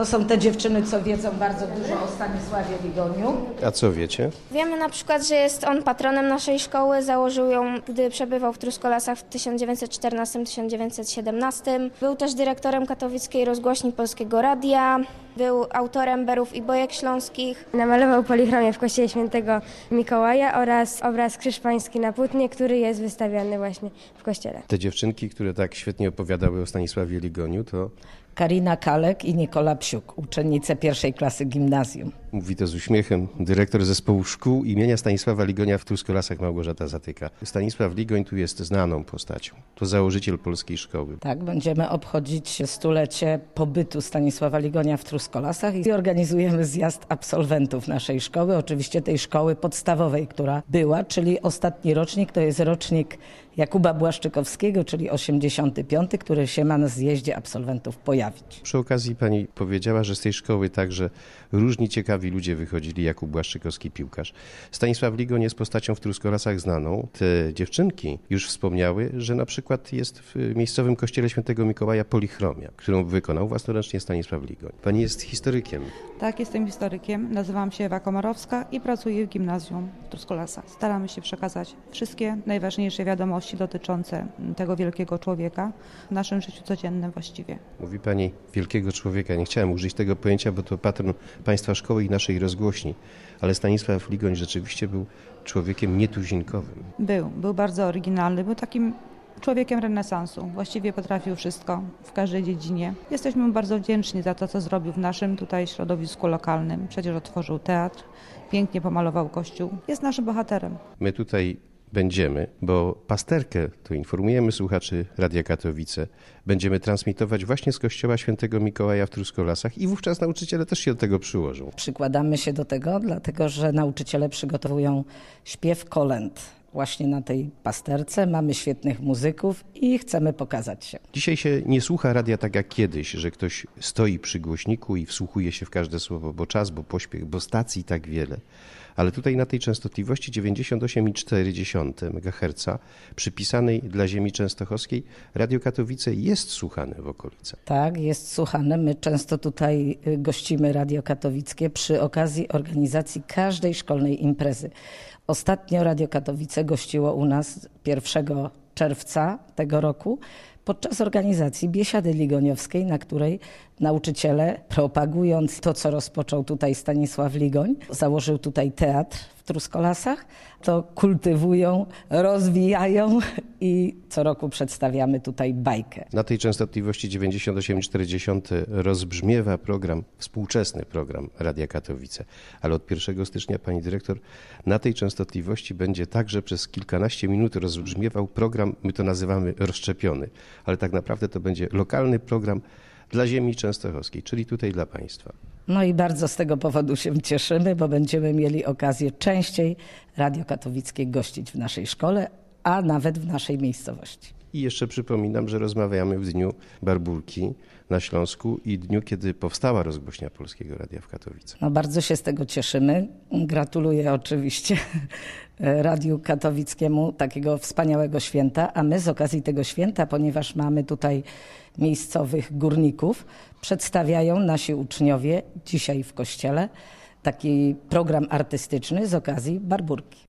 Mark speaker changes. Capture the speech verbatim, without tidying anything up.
Speaker 1: To są te dziewczyny, co wiedzą bardzo dużo o Stanisławie Ligoniu.
Speaker 2: A co wiecie?
Speaker 3: Wiemy na przykład, że jest on patronem naszej szkoły. Założył ją, gdy przebywał w Truskolasach w tysiąc dziewięćset czternastym do tysiąc dziewięćset siedemnastym. Był też dyrektorem katowickiej rozgłośni Polskiego Radia. Był autorem Berów i Bojek Śląskich.
Speaker 4: Namalował polichromię w kościele świętego Mikołaja oraz obraz Krzyż Pański na płótnie, który jest wystawiany właśnie w kościele.
Speaker 2: Te dziewczynki, które tak świetnie opowiadały o Stanisławie Ligoniu, to
Speaker 1: Karina Kalek i Nikola Psiuk, uczennice pierwszej klasy gimnazjum.
Speaker 2: mówi to z uśmiechem dyrektor zespołu szkół imienia Stanisława Ligonia w Truskolasach Małgorzata Zatyka. Stanisław Ligoń tu jest znaną postacią. To założyciel polskiej szkoły.
Speaker 1: Tak, będziemy obchodzić stulecie pobytu Stanisława Ligonia w Truskolasach i organizujemy zjazd absolwentów naszej szkoły, oczywiście tej szkoły podstawowej, która była, czyli ostatni rocznik, to jest rocznik Jakuba Błaszczykowskiego, czyli osiemdziesiąty piąty, który się ma na zjeździe absolwentów pojawić.
Speaker 2: Przy okazji pani powiedziała, że z tej szkoły także różni ciekawi ludzie wychodzili. Jakub Błaszczykowski, piłkarz. Stanisław Ligoń jest postacią w Truskolasach znaną. Te dziewczynki już wspomniały, że na przykład jest w miejscowym kościele świętego Mikołaja polichromia, którą wykonał własnoręcznie Stanisław Ligoń. Pani jest historykiem.
Speaker 5: Tak, jestem historykiem. Nazywam się Ewa Komorowska i pracuję w gimnazjum w Truskolasach. Staramy się przekazać wszystkie najważniejsze wiadomości dotyczące tego wielkiego człowieka w naszym życiu codziennym właściwie.
Speaker 2: Mówi pani wielkiego człowieka. Nie chciałem użyć tego pojęcia, bo to patron państwa szkoły i naszej rozgłośni. Ale Stanisław Ligoń rzeczywiście był człowiekiem nietuzinkowym.
Speaker 5: Był, był bardzo oryginalny, był takim człowiekiem renesansu. Właściwie potrafił wszystko w każdej dziedzinie. Jesteśmy mu bardzo wdzięczni za to, co zrobił w naszym tutaj środowisku lokalnym. Przecież otworzył teatr, pięknie pomalował kościół. Jest naszym bohaterem.
Speaker 2: My tutaj będziemy, bo pasterkę, to informujemy słuchaczy Radia Katowice, będziemy transmitować właśnie z kościoła świętego Mikołaja w Truskolasach i wówczas nauczyciele też się do tego przyłożą.
Speaker 1: Przykładamy się do tego, dlatego że nauczyciele przygotowują śpiew kolęd właśnie na tej pasterce. Mamy świetnych muzyków i chcemy pokazać się.
Speaker 2: Dzisiaj się nie słucha radia tak jak kiedyś, że ktoś stoi przy głośniku i wsłuchuje się w każde słowo, bo czas, bo pośpiech, bo stacji tak wiele. Ale tutaj na tej częstotliwości dziewięćdziesiąt osiem i cztery dziesiąte megaherca przypisanej dla ziemi częstochowskiej Radio Katowice jest słuchane w okolicach.
Speaker 1: Tak, jest słuchane. My często tutaj gościmy Radio Katowickie przy okazji organizacji każdej szkolnej imprezy. Ostatnio Radio Katowice gościło u nas pierwszego czerwca tego roku podczas organizacji biesiady ligoniowskiej, na której nauczyciele, propagując to, co rozpoczął tutaj Stanisław Ligoń, założył tutaj teatr w Truskolasach, to kultywują, rozwijają i co roku przedstawiamy tutaj bajkę.
Speaker 2: Na tej częstotliwości dziewięćdziesiąt osiem i cztery dziesiąte rozbrzmiewa program, współczesny program Radia Katowice. Ale od pierwszego stycznia, pani dyrektor, na tej częstotliwości będzie także przez kilkanaście minut rozbrzmiewał program, my to nazywamy rozszczepiony, ale tak naprawdę to będzie lokalny program dla ziemi częstochowskiej, czyli tutaj dla państwa.
Speaker 1: No i bardzo z tego powodu się cieszymy, bo będziemy mieli okazję częściej Radio Katowickie gościć w naszej szkole, a nawet w naszej miejscowości.
Speaker 2: I jeszcze przypominam, że rozmawiamy w dniu Barbórki na Śląsku i dniu, kiedy powstała rozgłośnia Polskiego Radia w Katowicach.
Speaker 1: No bardzo się z tego cieszymy. Gratuluję oczywiście Radiu Katowickiemu takiego wspaniałego święta, a my z okazji tego święta, ponieważ mamy tutaj miejscowych górników, przedstawiają nasi uczniowie dzisiaj w kościele taki program artystyczny z okazji Barbórki.